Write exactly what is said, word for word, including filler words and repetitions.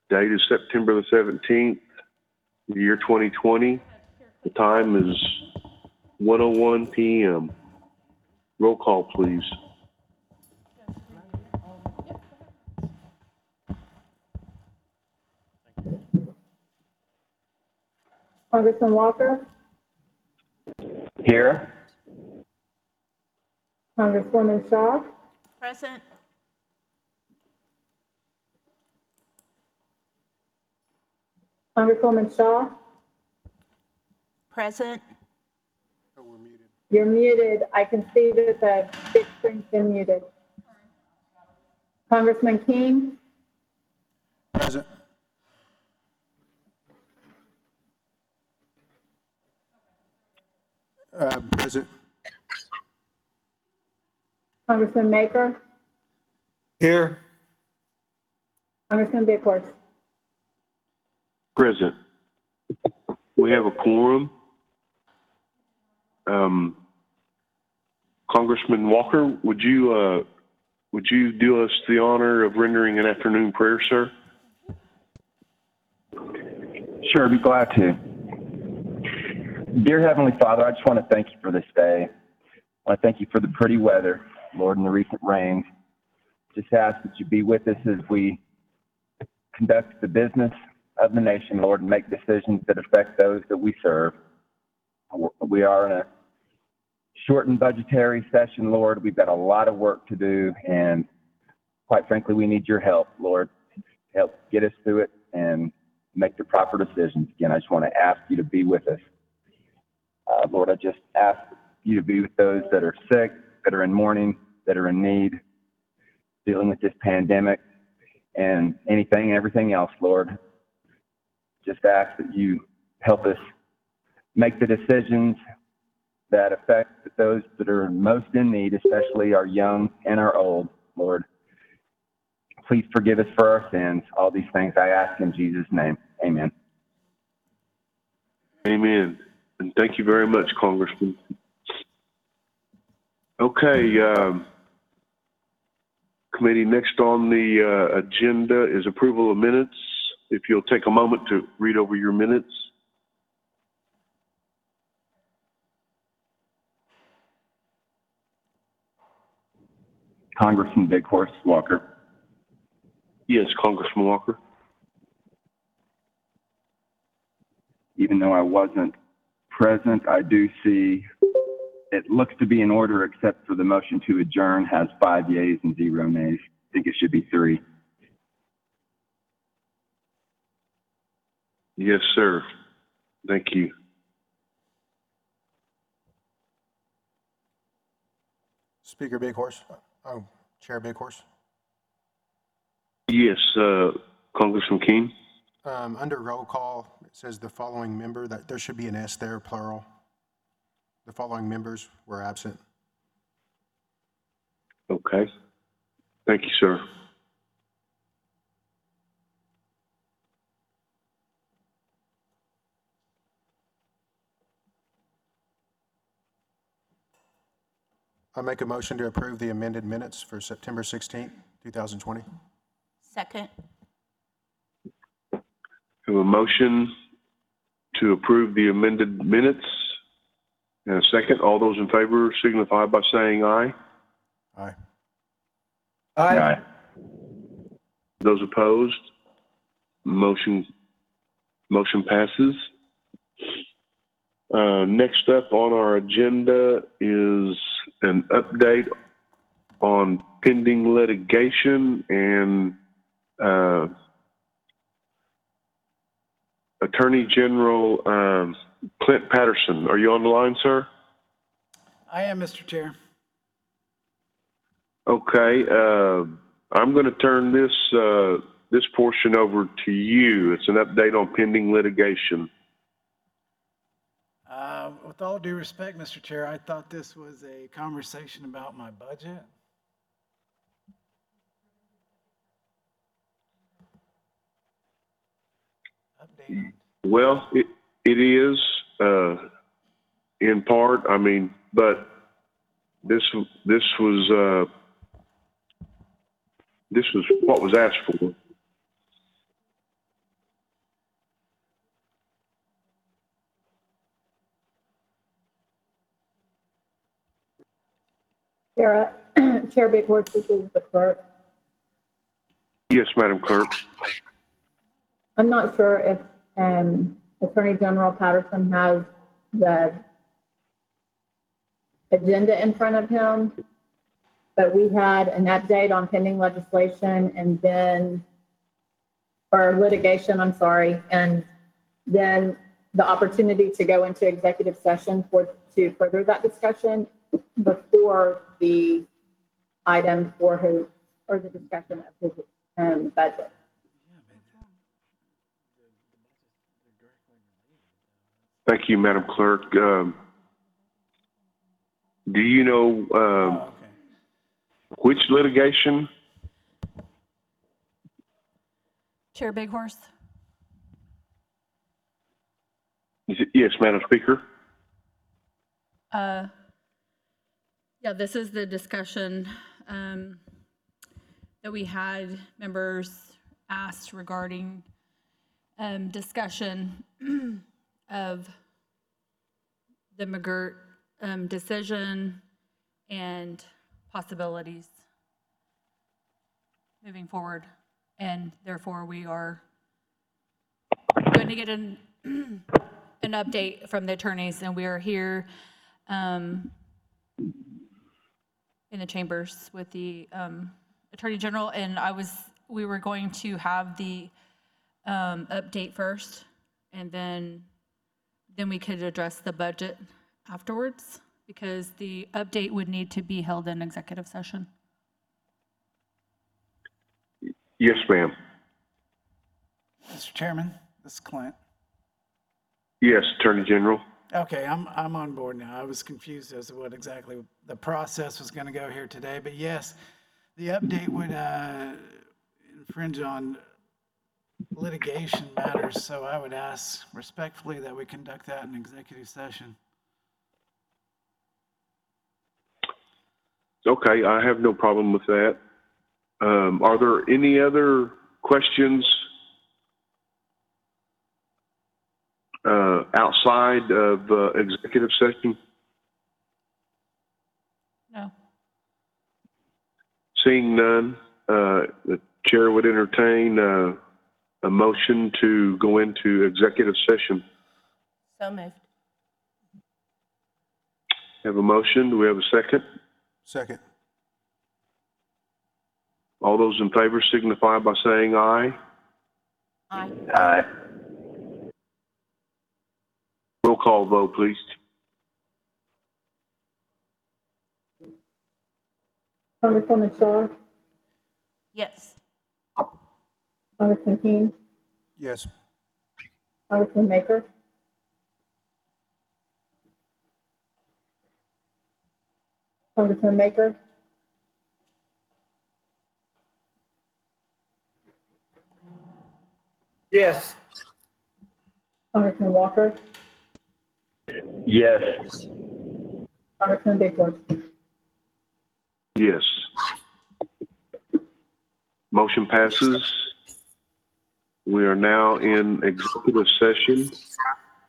Date is September the seventeenth, the year twenty twenty. The time is one oh one p m Roll call, please. Congressman Walker, Here. Congresswoman Shaw, Present. Congresswoman Shaw, Present. you're muted. I can see that the big screen's been muted. Congressman King, Present. Uh, present. Congressman Maker, Here. Congressman Bighorst. Present. We have a quorum. Um, Congressman Walker, would you uh, would you do us the honor of rendering an afternoon prayer, sir? Sure, I'd be glad to. Dear Heavenly Father, I just want to thank you for this day. I want to thank you for the pretty weather, Lord, and the recent rains. Just ask that you be with us as we conduct the business of the nation, Lord, and make decisions that affect those that we serve. We are in a shortened budgetary session, Lord. We've got a lot of work to do, and quite frankly, we need your help, Lord, to help get us through it and make the proper decisions. Again, I just want to ask you to be with us. Uh, Lord, I just ask you to be with those that are sick, that are in mourning, that are in need, dealing with this pandemic, and anything and everything else, Lord. Just ask that you help us make the decisions that affect those that are most in need, especially our young and our old, Lord. Please forgive us for our sins. All these things I ask in Jesus' name. Amen. Amen. And thank you very much, Congressman. Okay, um, committee, next on the uh, agenda is approval of minutes. If you'll take a moment to read over your minutes. Congressman Bighorst Walker. Yes, Congressman Walker. Even though I wasn't present, I do see it looks to be in order except for the motion to adjourn has five yeas and zero nays. I think it should be three. Yes, sir. Thank you. Speaker Bighorst. Oh, Chair Bighorst. Yes, uh, Congressman King. Um, under roll call, it says the following member, that there should be an S there, plural. The following members were absent. Okay. Thank you, sir. I make a motion to approve the amended minutes for September sixteenth, two thousand twenty. Second. Have a motion to approve the amended minutes. And a second. All those in favor signify by saying aye. Aye. Aye. Those opposed, motion motion passes. Uh, next up on our agenda is an update on pending litigation and uh, Attorney General um, Clint Patterson. Are you on the line, sir? I am, Mister Chair. Okay. Uh, I'm going to turn this uh, this portion over to you. It's an update on pending litigation. Uh, with all due respect, Mister Chair, I thought this was a conversation about my budget. Updated. Well, it it is uh, in part. I mean, but this this was uh, this was what was asked for. Chair, Chair Big Horse, this is the clerk. Yes, Madam Clerk. I'm not sure if um, Attorney General Patterson has the agenda in front of him, but we had an update on pending legislation and then, or litigation, I'm sorry, and then the opportunity to go into executive session for, to further that discussion before the item for his, or the discussion of his um, budget. Thank you, Madam Clerk. Um, do you know um, Oh, okay. which litigation? Chair Big Horse. Is it- Yes, Madam Speaker. Uh, yeah, this is the discussion um, that we had. Members asked regarding um, discussion of the McGirt um, decision and possibilities moving forward. And therefore, we are going to get an, an update from the attorneys, and we are here um, in the chambers with the um, Attorney General. And I was, we were going to have the um, update first, and then then we could address the budget afterwards, because the update would need to be held in executive session. Yes, ma'am. Mister Chairman, this is Clint. Yes, Attorney General. Okay, I'm, I'm on board now. I was confused as to what exactly the process was going to go here today, but yes, the update would uh, infringe on litigation matters, so I would ask respectfully that we conduct that in executive session. Okay, I have no problem with that. Um, are there any other questions uh, outside of uh, executive session? No. Seeing none, uh, the chair would entertain uh, a motion to go into executive session. So moved. Have a motion. Do we have a second? Second. All those in favor signify by saying aye. Aye. Aye. Roll call vote, please. Congresswoman Shaw, Yes. Congressman King, Yes. Congressman Maker, Congressman Maker, Yes. Congressman Walker, Yes. Congressman Big Horse. Yes. Motion passes. We are now in executive session.